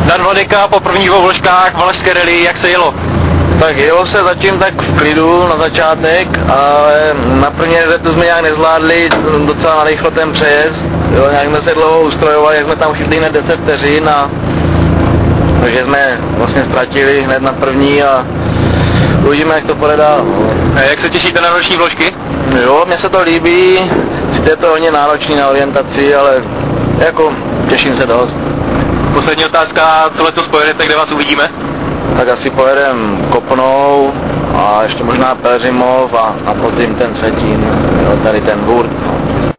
Dan Vladyka po prvních dvou vložkách Valašské rally, jak se jelo? Tak jelo se zatím tak v klidu na začátek, ale na první rezetu jsme nějak nezvládli docela narychlo ten přejezd. Jo, nějak jsme se dlouho ustrojovali, jak jsme tam chytli hned 10 vteřin a takže jsme vlastně ztratili hned na první a uvidíme, jak to půjde dál. A jak se těšíte na roční vložky? Jo, mně se to líbí, je to hodně náročný na orientaci, ale jako těším se dost. Poslední otázka, co letos pojedete, kde vás uvidíme? Tak asi pojedem Kopnou a ještě možná Pelřimov a podzim ten Třetín, jo, tady ten Burt.